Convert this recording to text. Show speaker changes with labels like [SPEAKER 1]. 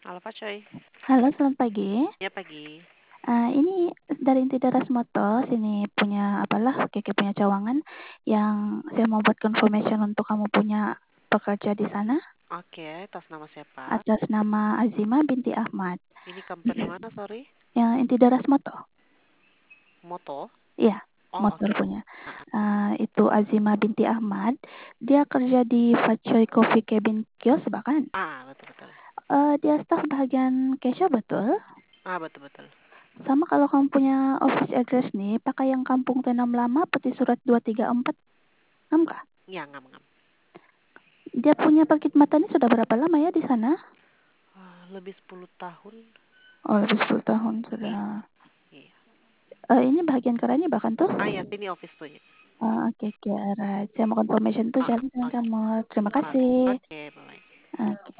[SPEAKER 1] Halo Pak Coy.
[SPEAKER 2] Halo, selamat pagi.
[SPEAKER 1] Ya pagi.
[SPEAKER 2] Ini dari Inti Daras Motor, sini punya apalah, Keke punya cawangan yang saya mau buat confirmation untuk kamu punya pekerja di sana
[SPEAKER 1] Oke, atas nama siapa?
[SPEAKER 2] atas nama Azima binti Ahmad.
[SPEAKER 1] Ini company mana, sorry?
[SPEAKER 2] Yang Inti Daras Motor.
[SPEAKER 1] Moto?
[SPEAKER 2] Iya,
[SPEAKER 1] Oh,
[SPEAKER 2] motor
[SPEAKER 1] oke.
[SPEAKER 2] punya.
[SPEAKER 1] Ah,
[SPEAKER 2] Itu Azima binti Ahmad. Dia kerja di Facoy Coffee Cabin Kios bahkan.
[SPEAKER 1] betul-betul.
[SPEAKER 2] Dia staf bagian cashier betul.
[SPEAKER 1] Betul-betul.
[SPEAKER 2] Sama kalau kamu punya office address nih, pakai yang Kampung Tenam Lama, Peti Surat 234, kah?
[SPEAKER 1] Ya, ngam-ngam.
[SPEAKER 2] Dia punya Bukit Mata ini sudah berapa lama ya di sana?
[SPEAKER 1] Lebih 10 tahun.
[SPEAKER 2] Oh, lebih 10 tahun sudah.
[SPEAKER 1] Iya. Iya.
[SPEAKER 2] Ini bagian kerennya bahkan tuh.
[SPEAKER 1] Ya, sini office tuh ya.
[SPEAKER 2] Oke, alright. Saya mau confirmation tuh jalan dengan
[SPEAKER 1] Oke.
[SPEAKER 2] kamu. Terima
[SPEAKER 1] Oke,
[SPEAKER 2] kasih.
[SPEAKER 1] oke, bye-bye.
[SPEAKER 2] Oke.